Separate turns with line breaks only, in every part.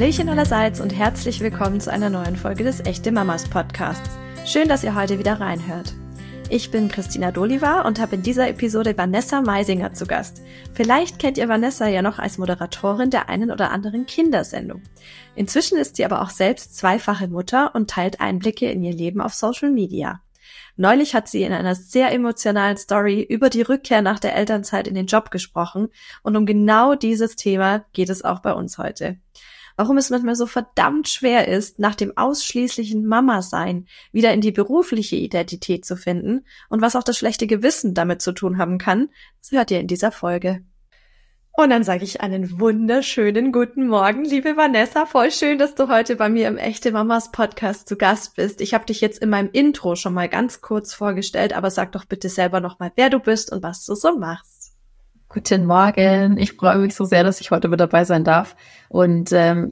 Hallöchen allerseits und herzlich willkommen zu einer neuen Folge des Echte Mamas Podcasts. Schön, dass ihr heute wieder reinhört. Ich bin Christina Doliva und habe in dieser Episode Vanessa Meisinger zu Gast. Vielleicht kennt ihr Vanessa ja noch als Moderatorin der einen oder anderen Kindersendung. Inzwischen ist sie aber auch selbst zweifache Mutter und teilt Einblicke in ihr Leben auf Social Media. Neulich hat sie in einer sehr emotionalen Story über die Rückkehr nach der Elternzeit in den Job gesprochen und um genau dieses Thema geht es auch bei uns heute. Warum es manchmal so verdammt schwer ist, nach dem ausschließlichen Mama-Sein wieder in die berufliche Identität zu finden und was auch das schlechte Gewissen damit zu tun haben kann, das hört ihr in dieser Folge. Und dann sage ich einen wunderschönen guten Morgen, liebe Vanessa. Voll schön, dass du heute bei mir im Echte Mamas Podcast zu Gast bist. Ich habe dich jetzt in meinem Intro schon mal ganz kurz vorgestellt, aber sag doch bitte selber nochmal, wer du bist und was du so machst.
Guten Morgen, ich freue mich so sehr, dass ich heute mit dabei sein darf. Und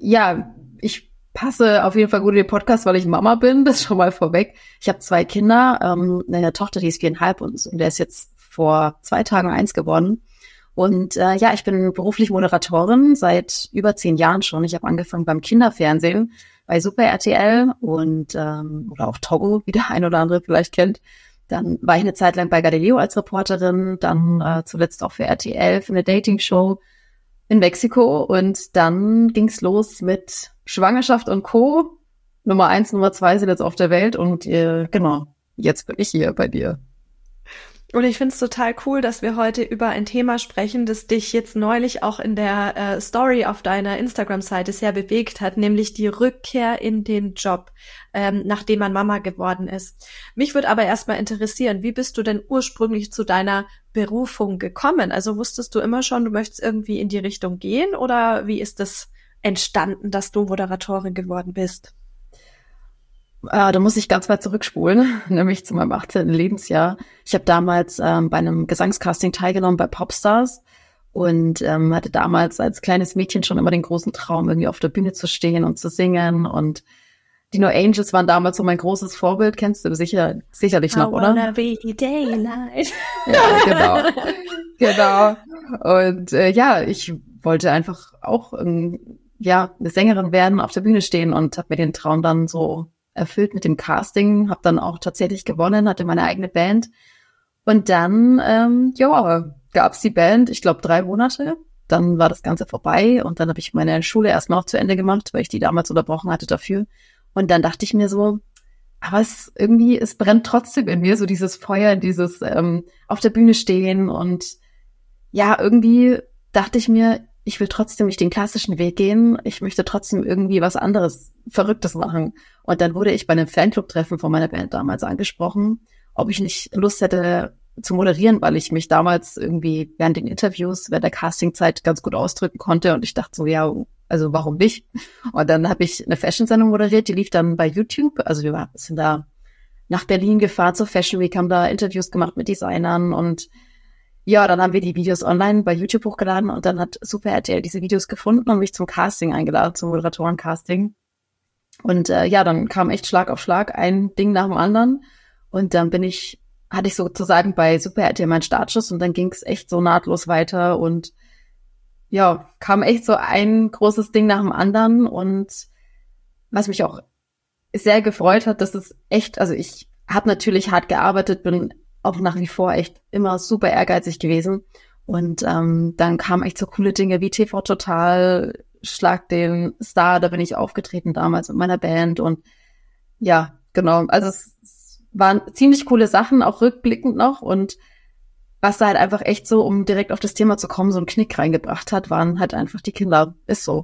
ich passe auf jeden Fall gut in den Podcast, weil ich Mama bin, das schon mal vorweg. Ich habe 2 Kinder, eine Tochter, die ist 4,5 und der ist jetzt vor 2 Tagen 1 geworden. Und ich bin beruflich Moderatorin seit über 10 Jahren schon. Ich habe angefangen beim Kinderfernsehen bei Super RTL und oder auch Togo, wie der ein oder andere vielleicht kennt. Dann war ich eine Zeit lang bei Galileo als Reporterin, dann zuletzt auch für RTL, für eine Dating-Show in Mexiko. Und dann ging's los mit Schwangerschaft und Co. Nummer 1, Nummer 2 sind jetzt auf der Welt. Und jetzt bin ich hier bei dir.
Und ich finde es total cool, dass wir heute über ein Thema sprechen, das dich jetzt neulich auch in der Story auf deiner Instagram-Seite sehr bewegt hat, nämlich die Rückkehr in den Job, nachdem man Mama geworden ist. Mich würde aber erstmal interessieren, wie bist du denn ursprünglich zu deiner Berufung gekommen? Also wusstest du immer schon, du möchtest irgendwie in die Richtung gehen oder wie ist das entstanden, dass du Moderatorin geworden bist?
Da muss ich ganz weit zurückspulen, nämlich zu meinem 18. Lebensjahr. Ich habe damals bei einem Gesangscasting teilgenommen bei Popstars und hatte damals als kleines Mädchen schon immer den großen Traum, irgendwie auf der Bühne zu stehen und zu singen. Und die No Angels waren damals so mein großes Vorbild. Kennst du sicherlich noch, oder? I wanna be daylight. Ja, genau. Und ich wollte einfach auch eine Sängerin werden, auf der Bühne stehen und habe mir den Traum dann so erfüllt mit dem Casting, habe dann auch tatsächlich gewonnen, hatte meine eigene Band und dann gab's die Band, ich glaube 3 Monate, dann war das Ganze vorbei und dann habe ich meine Schule erstmal noch zu Ende gemacht, weil ich die damals unterbrochen hatte dafür und dann dachte ich mir so, aber es brennt trotzdem in mir, so dieses Feuer, dieses auf der Bühne stehen und irgendwie dachte ich mir, ich will trotzdem nicht den klassischen Weg gehen. Ich möchte trotzdem irgendwie was anderes, Verrücktes machen. Und dann wurde ich bei einem Fanclub-Treffen von meiner Band damals angesprochen, ob ich nicht Lust hätte zu moderieren, weil ich mich damals irgendwie während den Interviews, während der Castingzeit ganz gut ausdrücken konnte. Und ich dachte so, also warum nicht? Und dann habe ich eine Fashion-Sendung moderiert, die lief dann bei YouTube. Also wir sind da nach Berlin gefahren zur Fashion Week, haben da Interviews gemacht mit Designern und dann haben wir die Videos online bei YouTube hochgeladen und dann hat Super RTL diese Videos gefunden und mich zum Casting eingeladen, zum Moderatoren-Casting. Und dann kam echt Schlag auf Schlag, ein Ding nach dem anderen. Und dann hatte ich sozusagen bei Super RTL meinen Startschuss und dann ging es echt so nahtlos weiter und kam echt so ein großes Ding nach dem anderen. Und was mich auch sehr gefreut hat, dass es echt, also ich habe natürlich hart gearbeitet, bin auch nach wie vor echt immer super ehrgeizig gewesen. Und dann kamen echt so coole Dinge wie TV Total, Schlag den Star, da bin ich aufgetreten damals mit meiner Band. Und also es waren ziemlich coole Sachen, auch rückblickend noch. Und was da halt einfach echt so, um direkt auf das Thema zu kommen, so einen Knick reingebracht hat, waren halt einfach die Kinder. Ist so.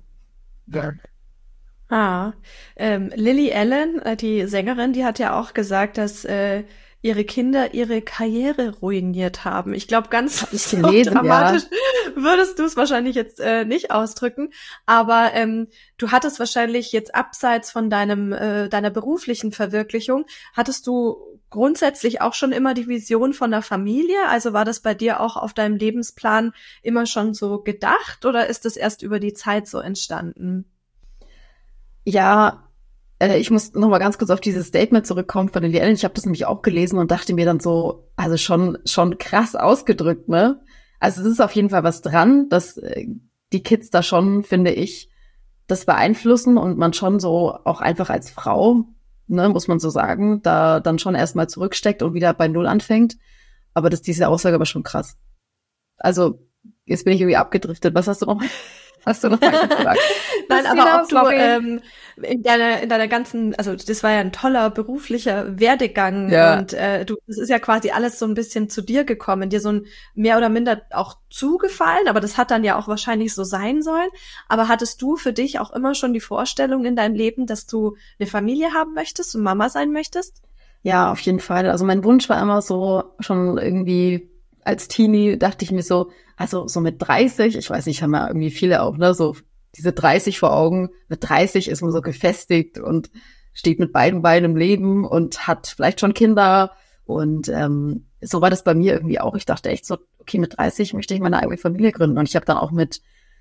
Ja. Lily Allen, die Sängerin, die hat ja auch gesagt, dass ihre Kinder ihre Karriere ruiniert haben. Ich glaube, ganz so dramatisch würdest du es wahrscheinlich jetzt nicht ausdrücken, aber du hattest wahrscheinlich jetzt abseits von deiner beruflichen Verwirklichung, hattest du grundsätzlich auch schon immer die Vision von der Familie? Also war das bei dir auch auf deinem Lebensplan immer schon so gedacht oder ist das erst über die Zeit so entstanden?
Ja, ich muss noch mal ganz kurz auf dieses Statement zurückkommen von Lily Allen. Ich habe das nämlich auch gelesen und dachte mir dann so, also schon krass ausgedrückt, ne? Also es ist auf jeden Fall was dran, dass die Kids da schon, finde ich, das beeinflussen und man schon so auch einfach als Frau, ne, muss man so sagen, da dann schon erstmal zurücksteckt und wieder bei Null anfängt. Aber diese Aussage aber schon krass. Also, jetzt bin ich irgendwie abgedriftet. Was hast du noch? Hast du noch mal gesagt?
Nein, aber ob du in deiner ganzen, also das war ja ein toller beruflicher Werdegang und das ist ja quasi alles so ein bisschen zu dir gekommen, dir so ein mehr oder minder auch zugefallen, aber das hat dann ja auch wahrscheinlich so sein sollen. Aber hattest du für dich auch immer schon die Vorstellung in deinem Leben, dass du eine Familie haben möchtest und Mama sein möchtest?
Ja, auf jeden Fall. Also mein Wunsch war immer so, schon irgendwie als Teenie dachte ich mir so, also so mit 30, ich weiß nicht, haben ja irgendwie viele auch, ne, so diese 30 vor Augen. Mit 30 ist man so gefestigt und steht mit beiden Beinen im Leben und hat vielleicht schon Kinder. Und so war das bei mir irgendwie auch. Ich dachte echt so, okay, mit 30 möchte ich meine eigene Familie gründen. Und ich habe dann auch mit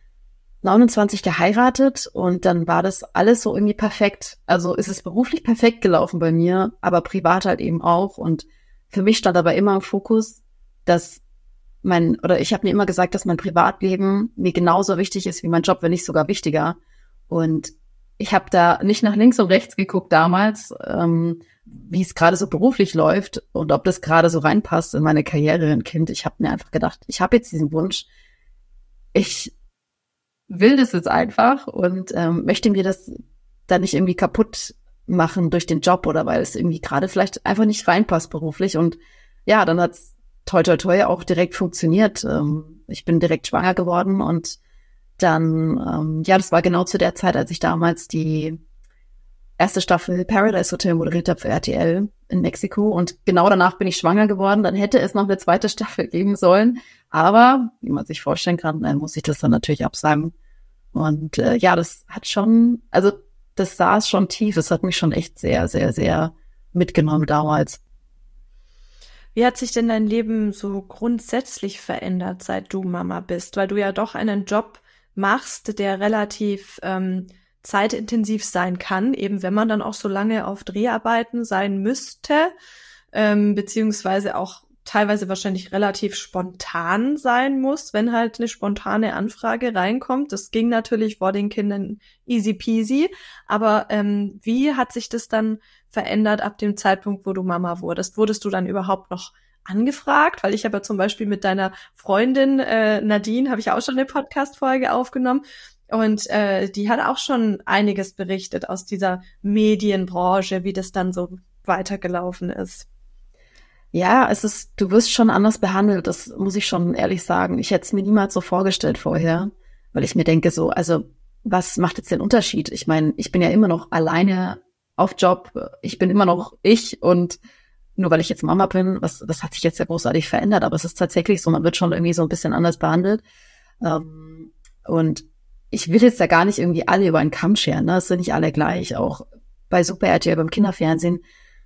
29 geheiratet und dann war das alles so irgendwie perfekt. Also ist es beruflich perfekt gelaufen bei mir, aber privat halt eben auch. Und für mich stand aber immer im Fokus, dass ich habe mir immer gesagt, dass mein Privatleben mir genauso wichtig ist wie mein Job, wenn nicht sogar wichtiger. Und ich habe da nicht nach links und rechts geguckt damals, wie es gerade so beruflich läuft und ob das gerade so reinpasst in meine Karriere ein Kind. Ich habe mir einfach gedacht, ich habe jetzt diesen Wunsch, ich will das jetzt einfach und möchte mir das dann nicht irgendwie kaputt machen durch den Job oder weil es irgendwie gerade vielleicht einfach nicht reinpasst beruflich. Und ja, dann hat's toi toi toi auch direkt funktioniert. Ich bin direkt schwanger geworden und dann, das war genau zu der Zeit, als ich damals die erste Staffel Paradise Hotel moderiert habe für RTL in Mexiko und genau danach bin ich schwanger geworden. Dann hätte es noch eine zweite Staffel geben sollen, aber wie man sich vorstellen kann, muss ich das dann natürlich absagen. Und das hat schon, also das saß schon tief, das hat mich schon echt sehr, sehr, sehr mitgenommen damals.
Wie hat sich denn dein Leben so grundsätzlich verändert, seit du Mama bist? Weil du ja doch einen Job machst, der relativ zeitintensiv sein kann, eben wenn man dann auch so lange auf Dreharbeiten sein müsste, beziehungsweise auch teilweise wahrscheinlich relativ spontan sein muss, wenn halt eine spontane Anfrage reinkommt. Das ging natürlich vor den Kindern easy peasy, aber wie hat sich das dann verändert ab dem Zeitpunkt, wo du Mama wurdest? Wurdest du dann überhaupt noch angefragt? Weil ich habe ja zum Beispiel mit deiner Freundin Nadine, habe ich auch schon eine Podcast-Folge aufgenommen und die hat auch schon einiges berichtet aus dieser Medienbranche, wie das dann so weitergelaufen ist.
Ja, du wirst schon anders behandelt, das muss ich schon ehrlich sagen. Ich hätte es mir niemals so vorgestellt vorher, weil ich mir denke so, also was macht jetzt den Unterschied? Ich meine, ich bin ja immer noch alleine auf Job, ich bin immer noch ich und nur weil ich jetzt Mama bin, das hat sich jetzt ja großartig verändert, aber es ist tatsächlich so, man wird schon irgendwie so ein bisschen anders behandelt. Und ich will jetzt da gar nicht irgendwie alle über einen Kamm scheren, ne? Es sind nicht alle gleich, auch bei Super RTL, beim Kinderfernsehen,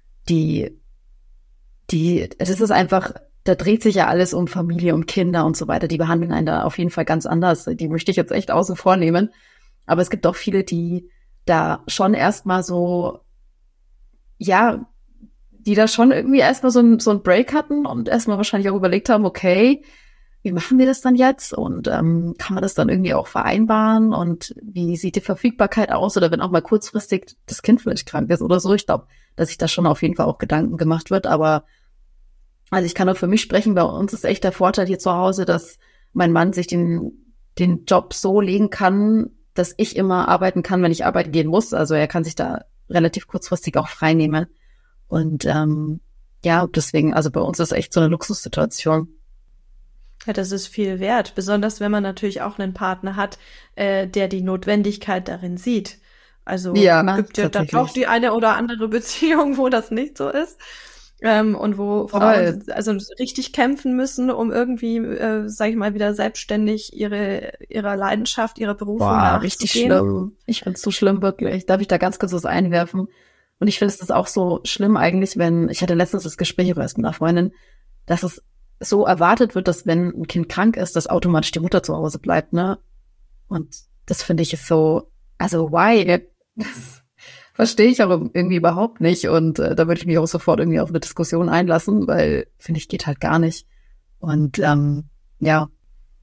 das ist einfach, da dreht sich ja alles um Familie, um Kinder und so weiter. Die behandeln einen da auf jeden Fall ganz anders. Die möchte ich jetzt echt außen vor nehmen. Aber es gibt auch viele, die da schon erstmal so, ja, die da schon irgendwie erstmal so ein Break hatten und erstmal wahrscheinlich auch überlegt haben, okay, wie machen wir das dann jetzt? Und kann man das dann irgendwie auch vereinbaren? Und wie sieht die Verfügbarkeit aus? Oder wenn auch mal kurzfristig das Kind vielleicht krank ist oder so. Ich glaube, dass sich da schon auf jeden Fall auch Gedanken gemacht wird. Aber also ich kann nur für mich sprechen, bei uns ist echt der Vorteil hier zu Hause, dass mein Mann sich den Job so legen kann, dass ich immer arbeiten kann, wenn ich arbeiten gehen muss. Also er kann sich da relativ kurzfristig auch frei nehmen. Und deswegen, also bei uns ist echt so eine Luxussituation.
Ja, das ist viel wert, besonders wenn man natürlich auch einen Partner hat, der die Notwendigkeit darin sieht. Also gibt ja dann auch die eine oder andere Beziehung, wo das nicht so ist. Und wo Frauen also richtig kämpfen müssen, um irgendwie, sag ich mal, wieder selbstständig ihrer Leidenschaft, ihrer Berufung nachzugehen.
Richtig schlimm. Ich find's so schlimm, wirklich. Darf ich da ganz kurz was einwerfen? Und ich finde es auch so schlimm eigentlich, ich hatte letztens das Gespräch erst mit einer Freundin, dass es so erwartet wird, dass wenn ein Kind krank ist, dass automatisch die Mutter zu Hause bleibt, ne? Und das finde ich ist so, also why? Das verstehe ich auch irgendwie überhaupt nicht. Und da würde ich mich auch sofort irgendwie auf eine Diskussion einlassen, weil, finde ich, geht halt gar nicht. Und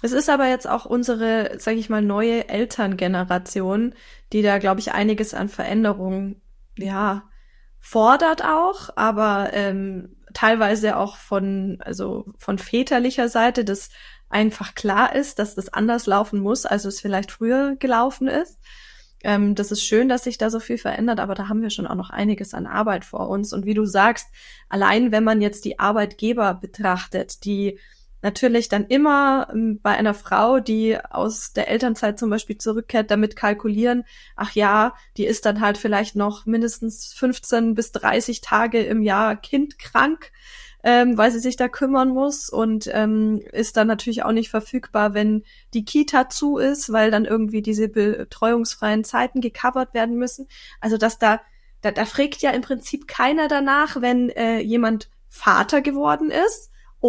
Es ist aber jetzt auch unsere, sage ich mal, neue Elterngeneration, die da, glaube ich, einiges an Veränderungen, ja, fordert auch, aber teilweise auch von väterlicher Seite, dass einfach klar ist, dass das anders laufen muss, als es vielleicht früher gelaufen ist. Das ist schön, dass sich da so viel verändert, aber da haben wir schon auch noch einiges an Arbeit vor uns. Und wie du sagst, allein wenn man jetzt die Arbeitgeber betrachtet, die natürlich dann immer bei einer Frau, die aus der Elternzeit zum Beispiel zurückkehrt, damit kalkulieren, ach ja, die ist dann halt vielleicht noch mindestens 15 bis 30 Tage im Jahr kindkrank, weil sie sich da kümmern muss und ist dann natürlich auch nicht verfügbar, wenn die Kita zu ist, weil dann irgendwie diese betreuungsfreien Zeiten gecovert werden müssen. Also dass da fragt ja im Prinzip keiner danach, wenn jemand Vater geworden ist.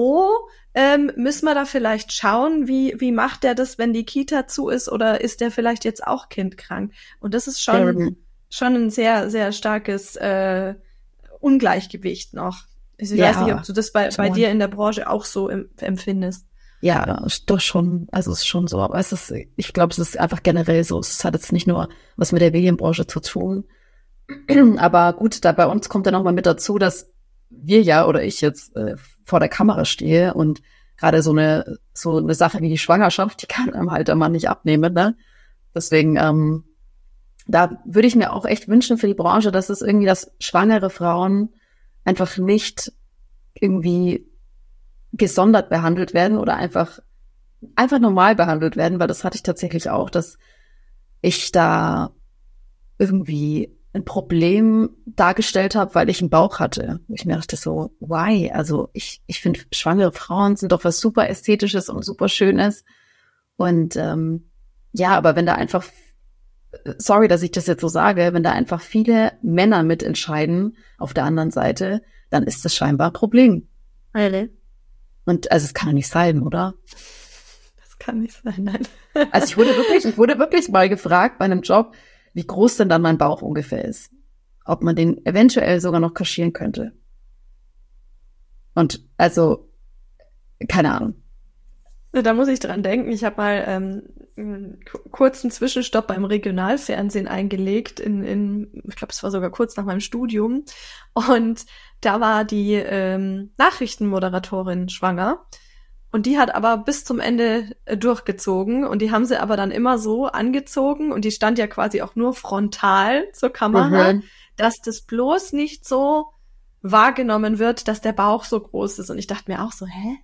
Müssen wir da vielleicht schauen, wie macht der das, wenn die Kita zu ist, oder ist der vielleicht jetzt auch kindkrank? Und das ist schon ein sehr, sehr starkes Ungleichgewicht noch. Ich weiß nicht, ob du das bei dir in der Branche auch so empfindest.
Ja, doch schon. Also es ist schon so. Aber ich glaube, es ist einfach generell so. Es hat jetzt nicht nur was mit der Medienbranche zu tun. Aber gut, da bei uns kommt dann noch mal mit dazu, dass wir oder ich jetzt vor der Kamera stehe und gerade so eine Sache wie die Schwangerschaft, die kann einem halt der Mann nicht abnehmen, ne? Deswegen, da würde ich mir auch echt wünschen für die Branche, dass es irgendwie, dass schwangere Frauen einfach nicht irgendwie gesondert behandelt werden oder einfach normal behandelt werden, weil das hatte ich tatsächlich auch, dass ich da irgendwie ein Problem dargestellt habe, weil ich einen Bauch hatte. Ich mir dachte so, why? Also ich finde, schwangere Frauen sind doch was super Ästhetisches und super Schönes. Und aber wenn da einfach, sorry, dass ich das jetzt so sage, wenn da einfach viele Männer mitentscheiden auf der anderen Seite, dann ist das scheinbar ein Problem.
Really?
Und also es kann ja nicht sein, oder?
Das kann nicht sein, nein.
Also ich wurde wirklich mal gefragt bei einem Job, wie groß denn dann mein Bauch ungefähr ist. Ob man den eventuell sogar noch kaschieren könnte. Und also, keine Ahnung.
Da muss ich dran denken. Ich habe mal einen kurzen Zwischenstopp beim Regionalfernsehen eingelegt. Ich glaube, es war sogar kurz nach meinem Studium. Und da war die Nachrichtenmoderatorin schwanger. Und die hat aber bis zum Ende durchgezogen und die haben sie aber dann immer so angezogen und die stand ja quasi auch nur frontal zur Kamera, dass das bloß nicht so wahrgenommen wird, dass der Bauch so groß ist. Und ich dachte mir auch so, hä?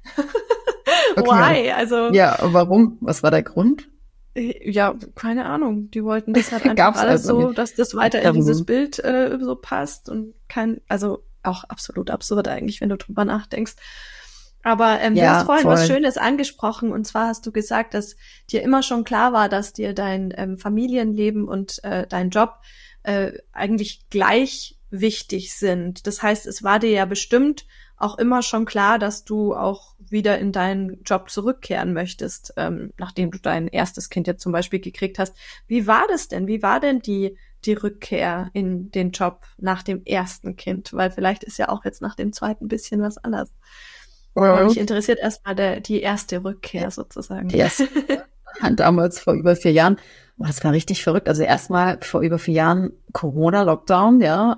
Okay.
Why? Also
ja, warum? Was war der Grund?
Ja, keine Ahnung. Die wollten das halt einfach alles also so, dass das weiter in dieses Bild so passt und also auch absolut absurd eigentlich, wenn du drüber nachdenkst. Aber du hast vorhin was Schönes angesprochen, und zwar hast du gesagt, dass dir immer schon klar war, dass dir dein Familienleben und dein Job eigentlich gleich wichtig sind. Das heißt, es war dir ja bestimmt auch immer schon klar, dass du auch wieder in deinen Job zurückkehren möchtest, nachdem du dein erstes Kind jetzt zum Beispiel gekriegt hast. Wie war das denn? Wie war denn die Rückkehr in den Job nach dem ersten Kind? Weil vielleicht ist ja auch jetzt nach dem zweiten ein bisschen was anders. Und mich interessiert erstmal die erste Rückkehr sozusagen.
Yes. Damals vor über 4 Jahren. Das war richtig verrückt. Also erstmal vor über 4 Jahren Corona-Lockdown, ja.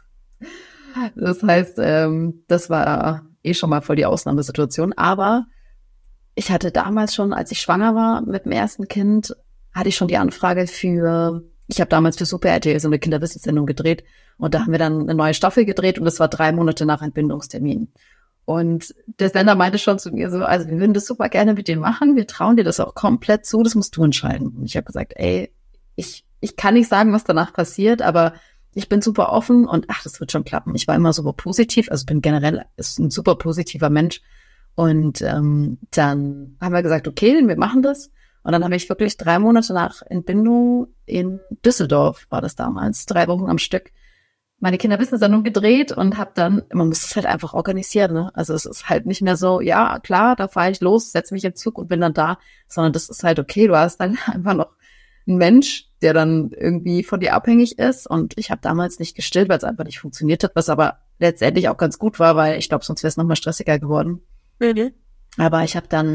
Das heißt, das war schon mal voll die Ausnahmesituation. Aber ich hatte damals schon, als ich schwanger war mit dem ersten Kind, hatte ich schon die Anfrage ich habe damals für Super RTL so eine Kinderwissenssendung gedreht. Und da haben wir dann eine neue Staffel gedreht und das war 3 Monate nach Entbindungstermin. Und der Sender meinte schon zu mir so, also wir würden das super gerne mit dir machen, wir trauen dir das auch komplett zu, das musst du entscheiden. Und ich habe gesagt, ich kann nicht sagen, was danach passiert, aber ich bin super offen und das wird schon klappen. Ich war immer super positiv, also bin generell ein super positiver Mensch. Und dann haben wir gesagt, okay, wir machen das. Und dann habe ich wirklich 3 Monate nach Entbindung in Düsseldorf, war das damals, 3 Wochen am Stück, meine Kinderwissenssendung gedreht und habe dann, man muss es halt einfach organisieren, ne? Also es ist halt nicht mehr so, ja, klar, da fahre ich los, setze mich in den Zug und bin dann da, sondern das ist halt okay, du hast dann einfach noch einen Mensch, der dann irgendwie von dir abhängig ist, und ich habe damals nicht gestillt, weil es einfach nicht funktioniert hat, was aber letztendlich auch ganz gut war, weil ich glaube, sonst wäre es nochmal stressiger geworden.
Mhm.
Aber ich habe dann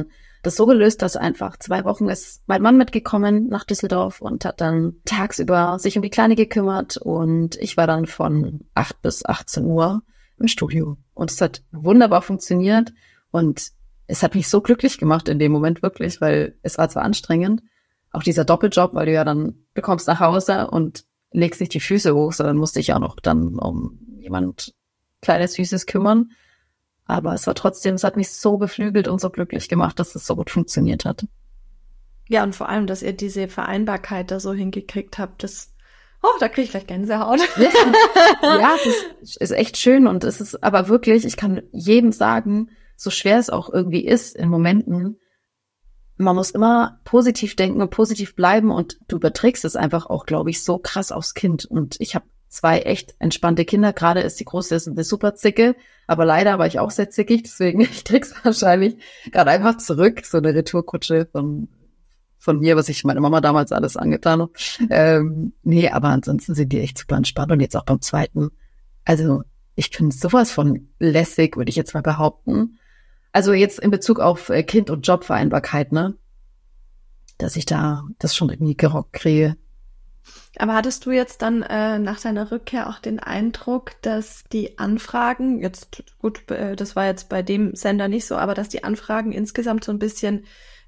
das so gelöst, dass einfach 2 Wochen ist mein Mann mitgekommen nach Düsseldorf und hat dann tagsüber sich um die Kleine gekümmert und ich war dann von 8 bis 18 Uhr im Studio. Und es hat wunderbar funktioniert und es hat mich so glücklich gemacht in dem Moment wirklich, weil es war zwar anstrengend, auch dieser Doppeljob, weil du ja dann bekommst nach Hause und legst nicht die Füße hoch, sondern musste ich auch noch dann um jemand Kleines, Süßes kümmern. Aber es war trotzdem, es hat mich so beflügelt und so glücklich gemacht, dass es so gut funktioniert hat.
Ja, und vor allem, dass ihr diese Vereinbarkeit da so hingekriegt habt, da kriege ich gleich Gänsehaut.
Ja, das ist echt schön und es ist aber wirklich, ich kann jedem sagen, so schwer es auch irgendwie ist in Momenten, man muss immer positiv denken und positiv bleiben und du überträgst es einfach auch, glaube ich, so krass aufs Kind. Und ich habe 2 echt entspannte Kinder. Gerade ist die Große eine super Zicke, aber leider war ich auch sehr zickig, deswegen ich krieg's wahrscheinlich gerade einfach zurück, so eine Retourkutsche von mir, was ich meiner Mama damals alles angetan habe. Nee, aber ansonsten sind die echt super entspannt und jetzt auch beim zweiten. Also ich finde sowas von lässig, würde ich jetzt mal behaupten. Also jetzt in Bezug auf Kind- und Jobvereinbarkeit, ne? Dass ich da das schon irgendwie gerockt kriege.
Aber hattest du jetzt dann nach deiner Rückkehr auch den Eindruck, dass die Anfragen, jetzt gut, das war jetzt bei dem Sender nicht so, aber dass die Anfragen insgesamt so ein bisschen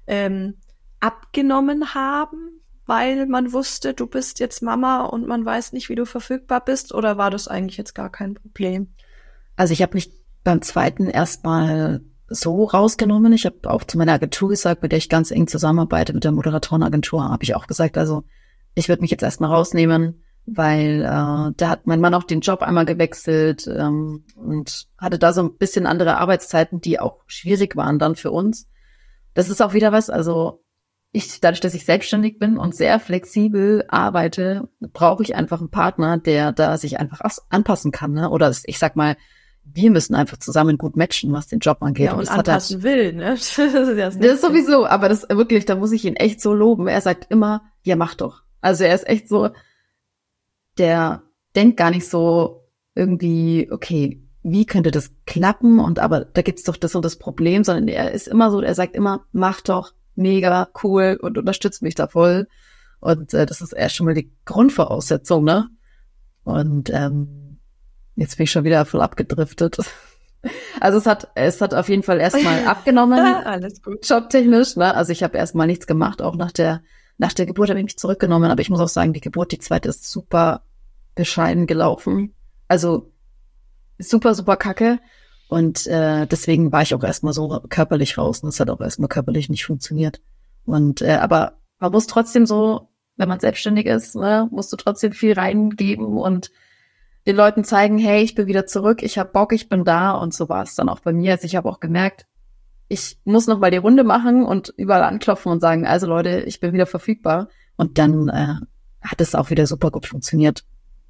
abgenommen haben, weil man wusste, du bist jetzt Mama und man weiß nicht, wie du verfügbar bist, oder war das eigentlich jetzt gar kein Problem?
Also ich habe mich beim zweiten erstmal so rausgenommen. Ich habe auch zu meiner Agentur gesagt, mit der ich ganz eng zusammenarbeite, mit der Moderatorenagentur, habe ich auch gesagt, also ich würde mich jetzt erstmal rausnehmen, weil da hat mein Mann auch den Job einmal gewechselt und hatte da so ein bisschen andere Arbeitszeiten, die auch schwierig waren dann für uns. Das ist auch wieder was, also dadurch, dass ich selbstständig bin und sehr flexibel arbeite, brauche ich einfach einen Partner, der da sich einfach anpassen kann, ne? Oder ich sag mal, wir müssen einfach zusammen gut matchen, was den Job angeht.
Ja, und anpassen will, ne? Das
ist sowieso, aber das wirklich, da muss ich ihn echt so loben. Er sagt immer, ja, mach doch. Also er ist echt so, der denkt gar nicht so irgendwie, okay, wie könnte das klappen? Und aber da gibt's doch das und das Problem, sondern er ist immer so, er sagt immer, mach doch, mega cool und unterstützt mich da voll. Und das ist erst schon mal die Grundvoraussetzung, ne? Und jetzt bin ich schon wieder voll abgedriftet. Also es hat auf jeden Fall erstmal abgenommen.
Alles gut.
Jobtechnisch, ne? Also ich habe erstmal nichts gemacht, auch nach der Geburt habe ich mich zurückgenommen, aber ich muss auch sagen, die Geburt, die zweite, ist super bescheiden gelaufen. Also super, super kacke. Und deswegen war ich auch erstmal so körperlich raus. Und es hat auch erstmal körperlich nicht funktioniert. Und aber man muss trotzdem so, wenn man selbstständig ist, ne, musst du trotzdem viel reingeben und den Leuten zeigen, hey, ich bin wieder zurück, ich habe Bock, ich bin da. Und so war es dann auch bei mir. Also ich habe auch gemerkt, ich muss noch mal die Runde machen und überall anklopfen und sagen, also Leute, ich bin wieder verfügbar. Und dann hat es auch wieder super gut funktioniert.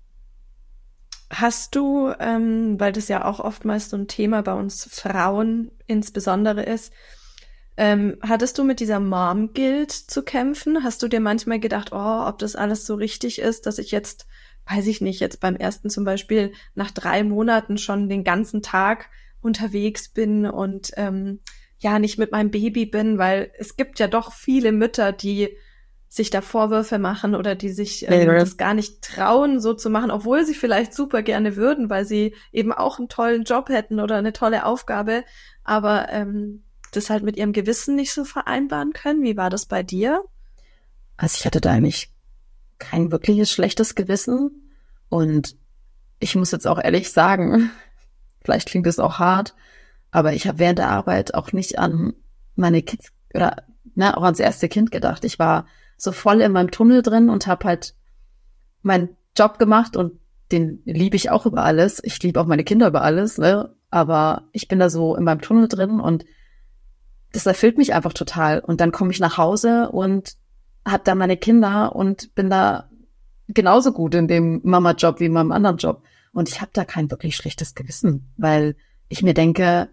Hast du, weil das ja auch oftmals so ein Thema bei uns Frauen insbesondere ist, hattest du mit dieser Mom-Guilt zu kämpfen? Hast du dir manchmal gedacht, ob das alles so richtig ist, dass ich jetzt, weiß ich nicht, jetzt beim ersten zum Beispiel nach 3 Monaten schon den ganzen Tag unterwegs bin und nicht mit meinem Baby bin, weil es gibt ja doch viele Mütter, die sich da Vorwürfe machen oder die sich das gar nicht trauen, so zu machen, obwohl sie vielleicht super gerne würden, weil sie eben auch einen tollen Job hätten oder eine tolle Aufgabe, aber das halt mit ihrem Gewissen nicht so vereinbaren können. Wie war das bei dir?
Also ich hatte da eigentlich kein wirkliches schlechtes Gewissen und ich muss jetzt auch ehrlich sagen, vielleicht klingt es auch hart, aber ich habe während der Arbeit auch nicht an meine Kids oder auch ans erste Kind gedacht. Ich war so voll in meinem Tunnel drin und habe halt meinen Job gemacht und den liebe ich auch über alles. Ich liebe auch meine Kinder über alles, ne? Aber ich bin da so in meinem Tunnel drin und das erfüllt mich einfach total. Und dann komme ich nach Hause und habe da meine Kinder und bin da genauso gut in dem Mama-Job wie in meinem anderen Job. Und ich habe da kein wirklich schlechtes Gewissen, weil ich mir denke,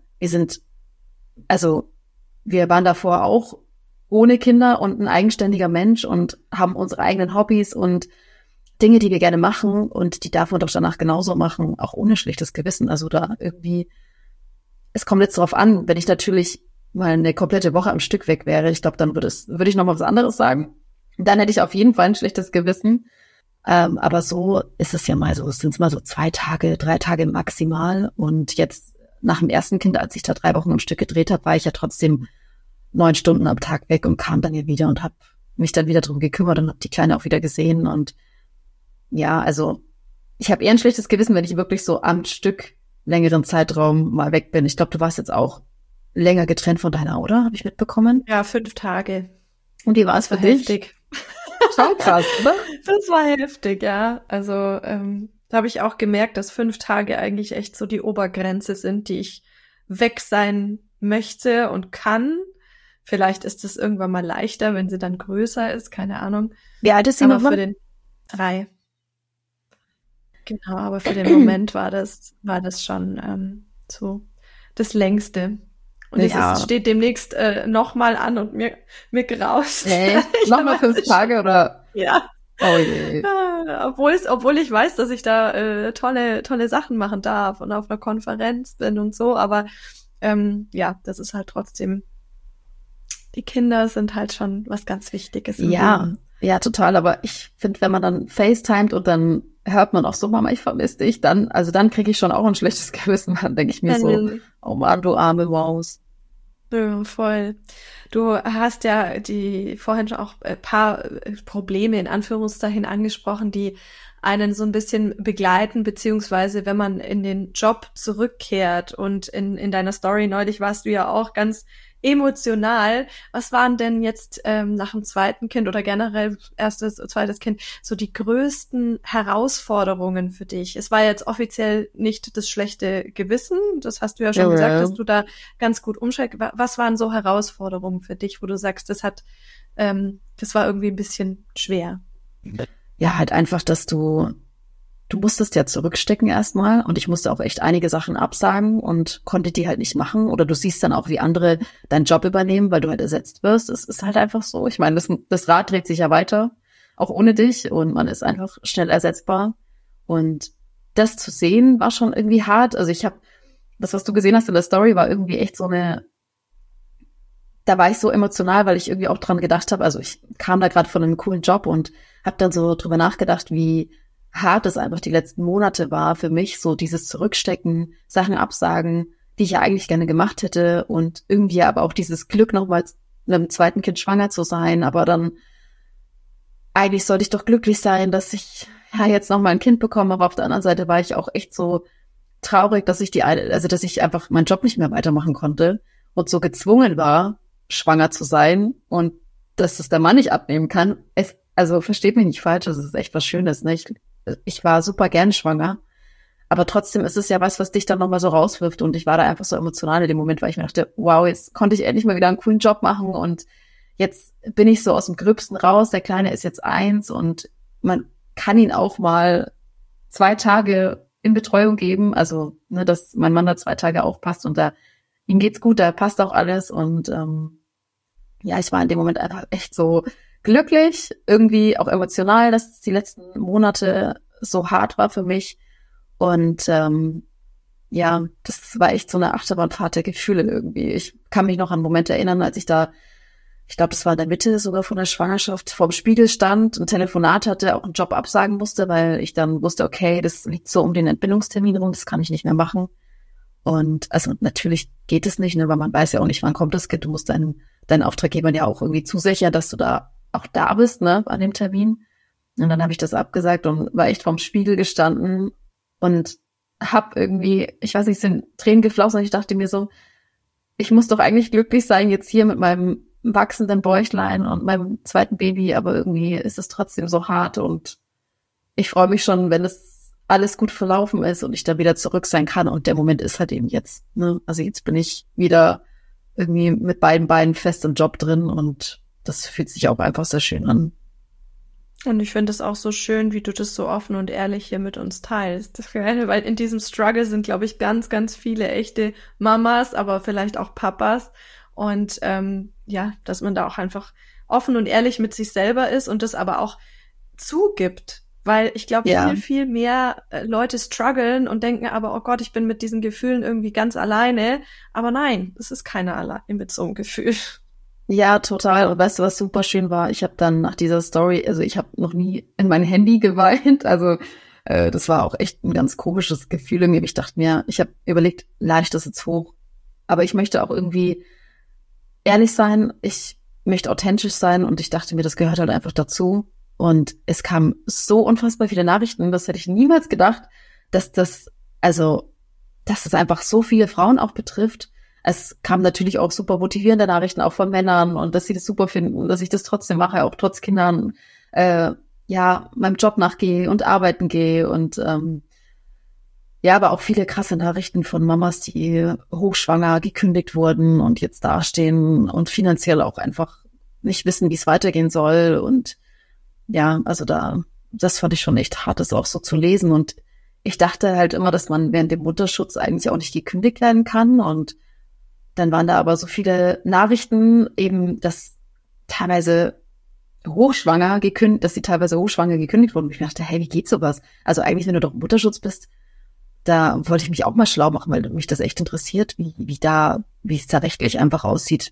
wir waren davor auch ohne Kinder und ein eigenständiger Mensch und haben unsere eigenen Hobbys und Dinge, die wir gerne machen und die darf man doch danach genauso machen, auch ohne schlechtes Gewissen. Also da irgendwie, es kommt jetzt drauf an, wenn ich natürlich mal eine komplette Woche am Stück weg wäre, ich glaube, dann würde ich noch mal was anderes sagen. Dann hätte ich auf jeden Fall ein schlechtes Gewissen. Aber so ist es ja mal so. Es sind mal so 2 Tage, 3 Tage maximal. Und jetzt nach dem ersten Kind, als ich da 3 Wochen am Stück gedreht habe, war ich ja trotzdem 9 Stunden am Tag weg und kam dann ja wieder und habe mich dann wieder drum gekümmert und habe die Kleine auch wieder gesehen. Und ja, also ich habe eher ein schlechtes Gewissen, wenn ich wirklich so am Stück längeren Zeitraum mal weg bin. Ich glaube, du warst jetzt auch länger getrennt von deiner, oder? Habe ich mitbekommen?
Ja, 5 Tage.
Und wie war es für dich?
Heftig.
Schon krass, oder?
Das war heftig, ja. Also da habe ich auch gemerkt, dass 5 Tage eigentlich echt so die Obergrenze sind, die ich weg sein möchte und kann. Vielleicht ist es irgendwann mal leichter, wenn sie dann größer ist, keine Ahnung.
Wie alt ist sie
Aber
nochmal?
für den 3. Genau, aber für den Moment war das schon so das Längste. Und es steht demnächst nochmal an und mir graust.
Nochmal 5 Tage oder?
Ja.
Oh je.
Obwohl ich weiß, dass ich da tolle Sachen machen darf und auf einer Konferenz bin und so, aber ja, das ist halt trotzdem, die Kinder sind halt schon was ganz Wichtiges im Leben.
Ja, total, aber ich finde, wenn man dann FaceTimet und dann hört man auch so, Mama, ich vermisse dich, dann kriege ich schon auch ein schlechtes Gewissen, dann denke ich mir so, oh Mann, du arme Maus.
Ja, voll. Du hast ja vorhin schon auch ein paar Probleme in Anführungszeichen angesprochen, die einen so ein bisschen begleiten, beziehungsweise wenn man in den Job zurückkehrt, und in deiner Story neulich warst du ja auch ganz emotional. Was waren denn jetzt nach dem zweiten Kind oder generell zweites Kind so die größten Herausforderungen für dich? Es war jetzt offiziell nicht das schlechte Gewissen, das hast du ja schon gesagt, dass du da ganz gut umschaltest. Was waren so Herausforderungen für dich, wo du sagst, das war irgendwie ein bisschen schwer?
Ja, halt einfach, dass du musstest ja zurückstecken erstmal, und ich musste auch echt einige Sachen absagen und konnte die halt nicht machen. Oder du siehst dann auch, wie andere deinen Job übernehmen, weil du halt ersetzt wirst. Es ist halt einfach so. Ich meine, das Rad dreht sich ja weiter, auch ohne dich, und man ist einfach schnell ersetzbar. Und das zu sehen war schon irgendwie hart. Also das, was du gesehen hast in der Story, war irgendwie echt da war ich so emotional, weil ich irgendwie auch dran gedacht habe. Also ich kam da gerade von einem coolen Job und habe dann so drüber nachgedacht, wie hart es einfach die letzten Monate war für mich, so dieses Zurückstecken, Sachen absagen, die ich ja eigentlich gerne gemacht hätte, und irgendwie aber auch dieses Glück, nochmal mit einem zweiten Kind schwanger zu sein, aber dann eigentlich sollte ich doch glücklich sein, dass ich ja jetzt nochmal ein Kind bekomme, aber auf der anderen Seite war ich auch echt so traurig, dass ich dass ich einfach meinen Job nicht mehr weitermachen konnte und so gezwungen war, schwanger zu sein, und dass es der Mann nicht abnehmen kann. Also versteht mich nicht falsch, das ist echt was Schönes, ne? Ich war super gern schwanger, aber trotzdem ist es ja was dich dann nochmal so rauswirft, und ich war da einfach so emotional in dem Moment, weil ich mir dachte, wow, jetzt konnte ich endlich mal wieder einen coolen Job machen, und jetzt bin ich so aus dem Gröbsten raus, der Kleine ist jetzt 1 und man kann ihn auch mal 2 Tage in Betreuung geben, also ne, dass mein Mann da 2 Tage aufpasst, und ihm geht's gut, da passt auch alles, und ja, ich war in dem Moment einfach echt so glücklich, irgendwie auch emotional, dass es die letzten Monate so hart war für mich. Und ja, das war echt so eine Achterbahnfahrt der Gefühle irgendwie. Ich kann mich noch an Momente erinnern, als ich glaube, das war in der Mitte sogar von der Schwangerschaft, vorm Spiegel stand, ein Telefonat hatte, auch einen Job absagen musste, weil ich dann wusste, okay, das liegt so um den Entbindungstermin rum, das kann ich nicht mehr machen. Und also natürlich geht es nicht, ne, weil man weiß ja auch nicht, wann kommt das Kind. Du musst deinen Auftraggebern ja auch irgendwie zusichern, dass du da auch da bist, ne, an dem Termin. Und dann habe ich das abgesagt und war echt vorm Spiegel gestanden und hab irgendwie, ich weiß nicht, sind Tränen geflossen, und ich dachte mir so, ich muss doch eigentlich glücklich sein jetzt hier mit meinem wachsenden Bäuchlein und meinem zweiten Baby, aber irgendwie ist es trotzdem so hart, und ich freue mich schon, wenn es alles gut verlaufen ist und ich da wieder zurück sein kann, und der Moment ist halt eben jetzt, ne? Also jetzt bin ich wieder irgendwie mit beiden Beinen fest im Job drin, und das fühlt sich auch einfach sehr schön an.
Und ich finde es auch so schön, wie du das so offen und ehrlich hier mit uns teilst. Weil in diesem Struggle sind, glaube ich, ganz, ganz viele echte Mamas, aber vielleicht auch Papas. Und ja, dass man da auch einfach offen und ehrlich mit sich selber ist und das aber auch zugibt. Weil ich glaube,
Ja.
viel, viel mehr Leute strugglen und denken aber, oh Gott, ich bin mit diesen Gefühlen irgendwie ganz alleine. Aber nein, es ist keiner allein mit so einem Gefühl.
Ja, total. Und weißt du, was super schön war? Ich habe dann nach dieser Story, also ich habe noch nie in mein Handy geweint. Also das war auch echt ein ganz komisches Gefühl in mir. Ich dachte mir, ich habe überlegt, lade ich das jetzt hoch? Aber ich möchte auch irgendwie ehrlich sein. Ich möchte authentisch sein und ich dachte mir, das gehört halt einfach dazu. Und es kamen so unfassbar viele Nachrichten, das hätte ich niemals gedacht, dass das einfach so viele Frauen auch betrifft. Es kamen natürlich auch super motivierende Nachrichten, auch von Männern, und dass sie das super finden, dass ich das trotzdem mache, auch trotz Kindern, meinem Job nachgehe und arbeiten gehe. Und aber auch viele krasse Nachrichten von Mamas, die hochschwanger gekündigt wurden und jetzt dastehen und finanziell auch einfach nicht wissen, wie es weitergehen soll. Und ja, also das fand ich schon echt hart, das auch so zu lesen. Und ich dachte halt immer, dass man während dem Mutterschutz eigentlich auch nicht gekündigt werden kann. Und dann waren da aber so viele Nachrichten eben, dass sie teilweise hochschwanger gekündigt wurden. Und ich dachte, hey, wie geht sowas? Also eigentlich, wenn du doch im Mutterschutz bist, da wollte ich mich auch mal schlau machen, weil mich das echt interessiert, wie es da rechtlich einfach aussieht.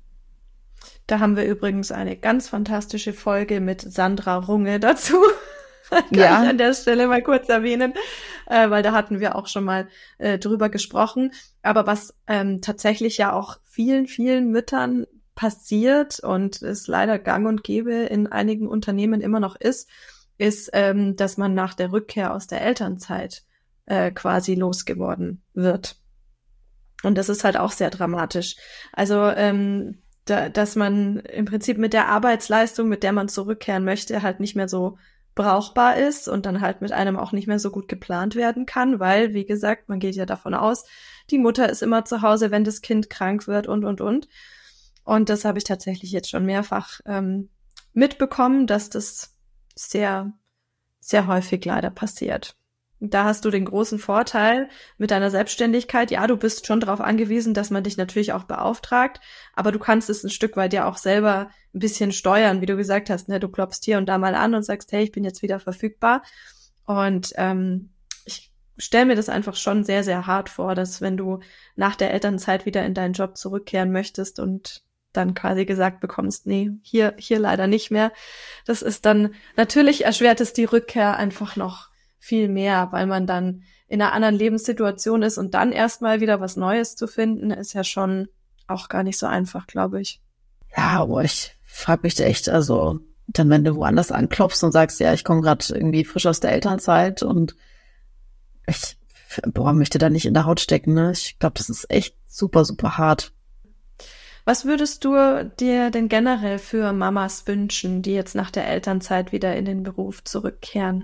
Da haben wir übrigens eine ganz fantastische Folge mit Sandra Runge dazu. Kann ich an der Stelle mal kurz erwähnen, weil da hatten wir auch schon mal drüber gesprochen. Aber was tatsächlich ja auch vielen, vielen Müttern passiert und es leider gang und gäbe in einigen Unternehmen immer noch ist, dass man nach der Rückkehr aus der Elternzeit quasi losgeworden wird. Und das ist halt auch sehr dramatisch. Also dass man im Prinzip mit der Arbeitsleistung, mit der man zurückkehren möchte, halt nicht mehr so brauchbar ist und dann halt mit einem auch nicht mehr so gut geplant werden kann, weil, wie gesagt, man geht ja davon aus, die Mutter ist immer zu Hause, wenn das Kind krank wird und. Und das habe ich tatsächlich jetzt schon mehrfach mitbekommen, dass das sehr, sehr häufig leider passiert. Da hast du den großen Vorteil mit deiner Selbstständigkeit. Ja, du bist schon darauf angewiesen, dass man dich natürlich auch beauftragt, aber du kannst es ein Stück weit ja auch selber ein bisschen steuern, wie du gesagt hast. Ne? Du klopfst hier und da mal an und sagst, hey, ich bin jetzt wieder verfügbar. Und ich stelle mir das einfach schon sehr, sehr hart vor, dass wenn du nach der Elternzeit wieder in deinen Job zurückkehren möchtest und dann quasi gesagt bekommst, nee, hier leider nicht mehr. Das ist dann, natürlich erschwert es die Rückkehr einfach noch viel mehr, weil man dann in einer anderen Lebenssituation ist und dann erstmal wieder was Neues zu finden, ist ja schon auch gar nicht so einfach, glaube ich.
Ja, aber ich frage mich echt, also dann, wenn du woanders anklopfst und sagst, ja, ich komme gerade irgendwie frisch aus der Elternzeit und ich möchte da nicht in der Haut stecken, ne? Ich glaube, das ist echt super, super hart.
Was würdest du dir denn generell für Mamas wünschen, die jetzt nach der Elternzeit wieder in den Beruf zurückkehren?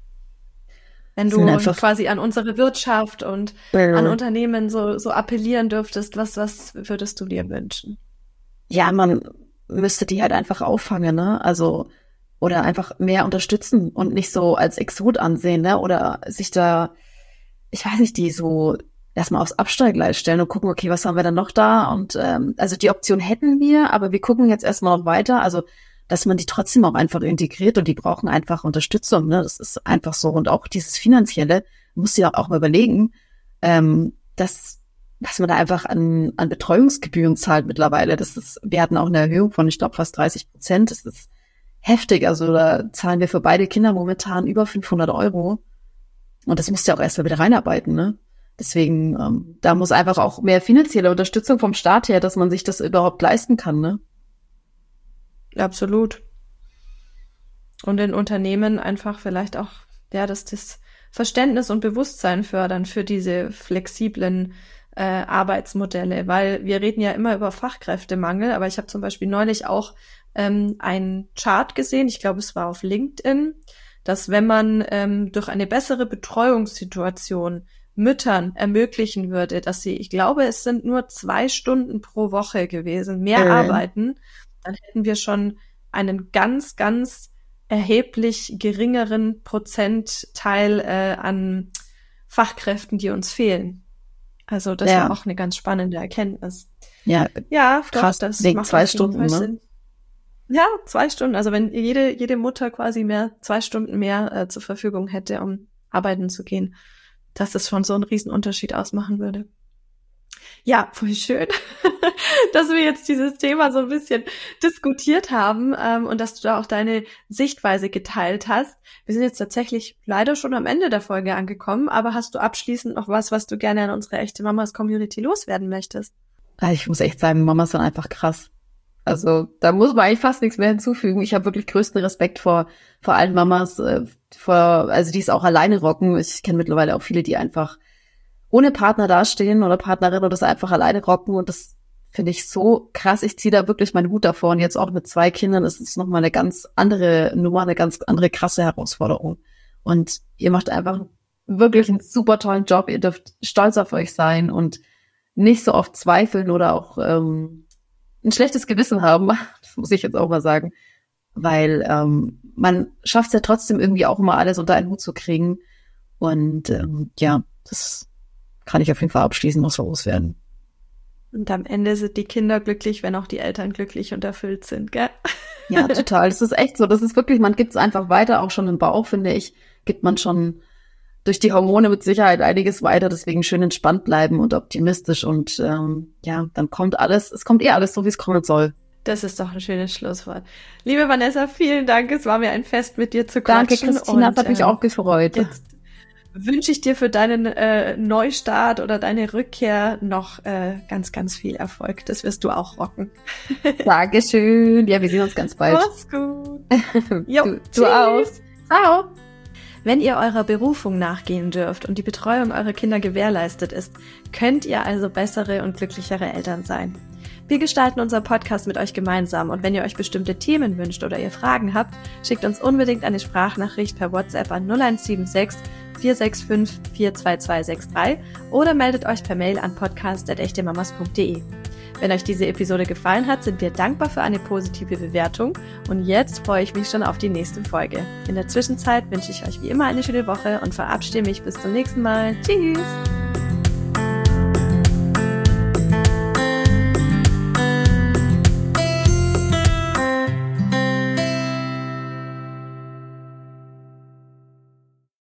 Wenn du quasi an unsere Wirtschaft und an Unternehmen so appellieren dürftest, was würdest du dir wünschen?
Ja, man müsste die halt einfach auffangen, ne? Also, oder einfach mehr unterstützen und nicht so als Exot ansehen, ne? Oder sich da, ich weiß nicht, die so erstmal aufs Abstellgleis stellen und gucken, okay, was haben wir dann noch da? Und also die Option hätten wir, aber wir gucken jetzt erstmal noch weiter. Also dass man die trotzdem auch einfach integriert und die brauchen einfach Unterstützung, ne? Das ist einfach so. Und auch dieses Finanzielle, muss ja auch mal überlegen, dass man da einfach an Betreuungsgebühren zahlt mittlerweile. Wir hatten auch eine Erhöhung von, ich glaube, fast 30%. Das ist heftig. Also da zahlen wir für beide Kinder momentan über 500 €. Und das musst du ja auch erstmal wieder reinarbeiten, ne? Deswegen, da muss einfach auch mehr finanzielle Unterstützung vom Staat her, dass man sich das überhaupt leisten kann, ne?
Absolut. Und in Unternehmen einfach vielleicht auch, ja, das Verständnis und Bewusstsein fördern für diese flexiblen Arbeitsmodelle, weil wir reden ja immer über Fachkräftemangel, aber ich habe zum Beispiel neulich auch einen Chart gesehen, ich glaube, es war auf LinkedIn, dass wenn man durch eine bessere Betreuungssituation Müttern ermöglichen würde, dass sie, ich glaube, es sind nur 2 Stunden pro Woche gewesen, mehr arbeiten, dann hätten wir schon einen ganz, ganz erheblich geringeren Prozentteil an Fachkräften, die uns fehlen. Also das war auch eine ganz spannende Erkenntnis.
Ja,
ja,
krass,
doch, das
wegen
macht
2
auf jeden
Stunden,
Fall
ne?
Sinn. Ja, 2 Stunden. Also wenn jede Mutter quasi 2 Stunden mehr zur Verfügung hätte, um arbeiten zu gehen, dass das schon so einen riesen Unterschied ausmachen würde. Ja, voll schön, dass wir jetzt dieses Thema so ein bisschen diskutiert haben und dass du da auch deine Sichtweise geteilt hast. Wir sind jetzt tatsächlich leider schon am Ende der Folge angekommen, aber hast du abschließend noch was du gerne an unsere echte Mamas-Community loswerden möchtest?
Ich muss echt sagen, Mamas sind einfach krass. Also da muss man eigentlich fast nichts mehr hinzufügen. Ich habe wirklich größten Respekt vor allen Mamas, also die es auch alleine rocken. Ich kenne mittlerweile auch viele, die einfach ohne Partner dastehen oder Partnerin oder das einfach alleine rocken. Und das finde ich so krass. Ich ziehe da wirklich meinen Hut davor. Und jetzt auch mit 2 Kindern ist es nochmal eine ganz andere Nummer, eine ganz andere krasse Herausforderung. Und ihr macht einfach wirklich einen super tollen Job. Ihr dürft stolz auf euch sein und nicht so oft zweifeln oder auch ein schlechtes Gewissen haben. Das muss ich jetzt auch mal sagen. Weil man schafft es ja trotzdem irgendwie auch immer alles unter einen Hut zu kriegen. Und das kann ich auf jeden Fall abschließen, muss loswerden.
Und am Ende sind die Kinder glücklich, wenn auch die Eltern glücklich und erfüllt sind, gell?
Ja, total. Das ist echt so. Das ist wirklich, man gibt es einfach weiter, auch schon im Bauch, finde ich, gibt man schon durch die Hormone mit Sicherheit einiges weiter. Deswegen schön entspannt bleiben und optimistisch. Und dann kommt alles, es kommt alles so, wie es kommen soll.
Das ist doch ein schönes Schlusswort. Liebe Vanessa, vielen Dank. Es war mir ein Fest, mit dir zu quatschen.
Danke, Christina, das hat mich auch gefreut.
Jetzt wünsche ich dir für deinen Neustart oder deine Rückkehr noch ganz, ganz viel Erfolg. Das wirst du auch rocken.
Dankeschön. Ja, wir sehen uns ganz bald.
Mach's gut.
Jo, du auch. Ciao.
Wenn ihr eurer Berufung nachgehen dürft und die Betreuung eurer Kinder gewährleistet ist, könnt ihr also bessere und glücklichere Eltern sein. Wir gestalten unseren Podcast mit euch gemeinsam und wenn ihr euch bestimmte Themen wünscht oder ihr Fragen habt, schickt uns unbedingt eine Sprachnachricht per WhatsApp an 0176 465 42263 oder meldet euch per Mail an podcast@echtemamas.de. Wenn euch diese Episode gefallen hat, sind wir dankbar für eine positive Bewertung und jetzt freue ich mich schon auf die nächste Folge. In der Zwischenzeit wünsche ich euch wie immer eine schöne Woche und verabschiede mich bis zum nächsten Mal. Tschüss!